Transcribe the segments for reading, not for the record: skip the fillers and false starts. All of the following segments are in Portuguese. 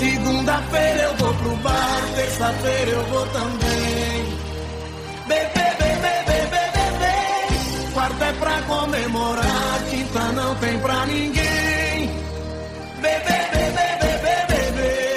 Segunda-feira eu vou pro bar, terça-feira eu vou também. Beber, beber, beber, beber. Quarta é pra comemorar, quinta não tem pra ninguém. Beber, beber, beber, beber.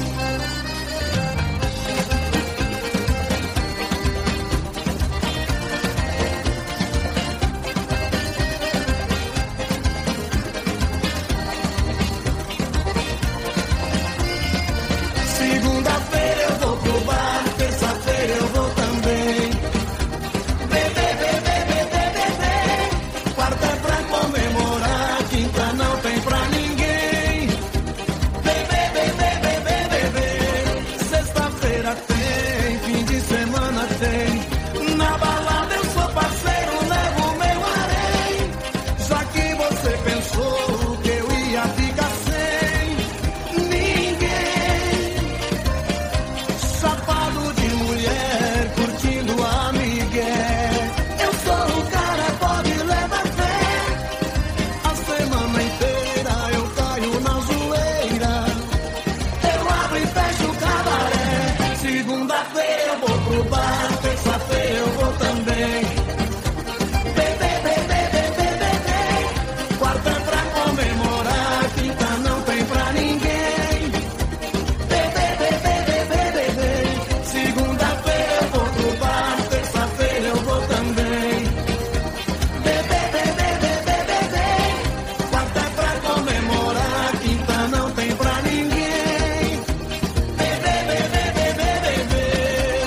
Segunda-feira eu vou pro bar, terça-feira eu vou também. Beber, beber, beber, beber. Quarta é pra comemorar, quinta não tem pra ninguém. Beber, beber, beber, beber. Sexta-feira tem, fim de semana tem. Na balada eu sou parceiro, levo meu harém. Já que você pensou que eu ia ficar sem ninguém. Safado de mulher, curtindo a migué. Eu sou o cara, pode levar fé. A semana inteira eu caio na zoeira. Eu abro e fecho o cabaré. Segunda-feira eu vou pro bar, terça-feira eu vou também. Beber, beber, beber, beber. Quarta é pra comemorar, quinta não tem pra ninguém. Beber, beber, beber, beber. Segunda-feira eu vou pro bar, terça-feira eu vou também. Beber, beber, beber, beber. Quarta é pra comemorar, quinta não tem pra ninguém. Beber, beber, beber, beber.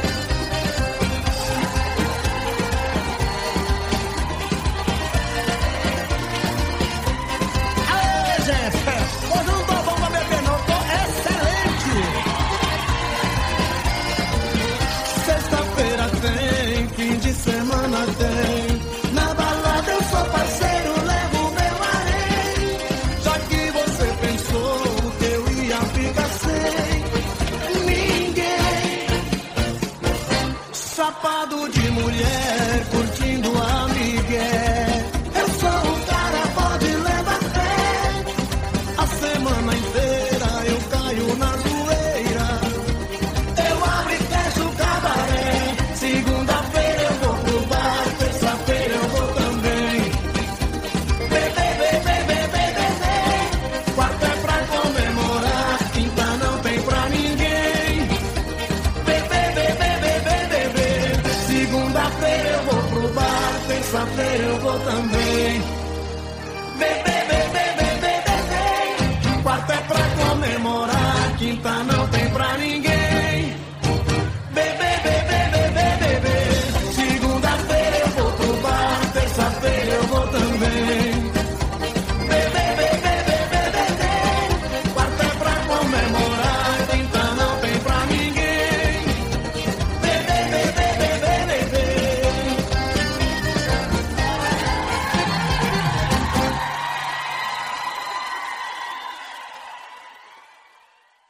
Aê, gente! Hoje não tô bom pra beber não, tô excelente! Sexta-feira tem, fim de semana tem. Na balada eu sou parceiro, levo meu harém. Já que você pensou que eu ia ficar sem ninguém. Chapado de mulher, curtindo a migué. Eu sou o cara, pode levar fé. A semana inteira eu caio na zoeira. Eu abro e fecho o cabaré. Segunda-feira eu vou pro bar, terça-feira eu vou também. Beber, beber, beber, beber. Quarta é pra comemorar, quinta não tem pra ninguém. Beber, beber, beber, beber. Segunda-feira eu vou pro bar, terça-feira eu vou também. Beber, beber, beber, beber. Quarta é pra comemorar, quinta não tem